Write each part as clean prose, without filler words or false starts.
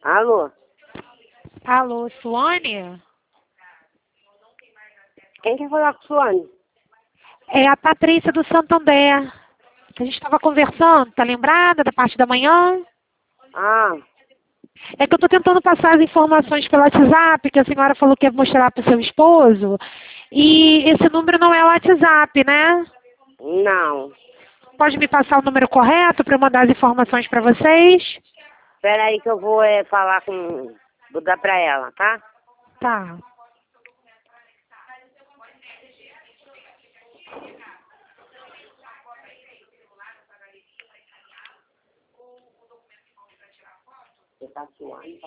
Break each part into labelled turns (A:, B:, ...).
A: Alô?
B: Alô, Suane?
A: Quem quer falar com o Suane?
B: É a Patrícia do Santander. Que a gente estava conversando, tá lembrada da parte da manhã?
A: Ah,
B: É que eu estou tentando passar as informações pelo WhatsApp, que a senhora falou que ia mostrar para o seu esposo. E esse número não é o WhatsApp, né?
A: não.
B: Pode me passar o número correto para eu mandar as informações para vocês?
A: Espera aí que eu vou falar com... Vou dar pra ela, tá?
B: Tá.
A: Você tá Suane?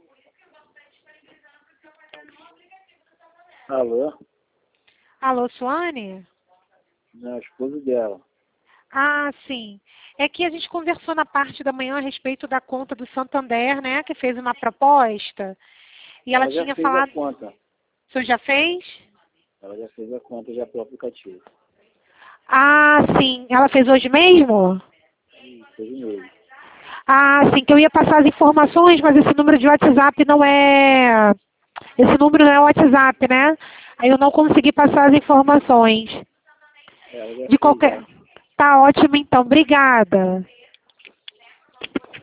C: Alô?
B: Alô, Suane?
C: Não, esposo dela.
B: Ah, sim. É que a gente conversou na parte da manhã a respeito da conta do Santander, né? Que fez uma proposta. E ela
C: Ela já
B: tinha
C: fez a
B: falado...
C: conta.
B: O senhor já fez?
C: Ela já fez a conta já pelo aplicativo.
B: Ah, sim. Ela fez hoje mesmo?
C: Fez mesmo.
B: Ah, sim, que eu ia passar as informações, mas esse número de WhatsApp não é... Esse número não é o WhatsApp, né? Aí eu não consegui passar as informações.
C: Ela já
B: De
C: fez
B: qualquer...
C: já.
B: Tá ótimo, então. Obrigada.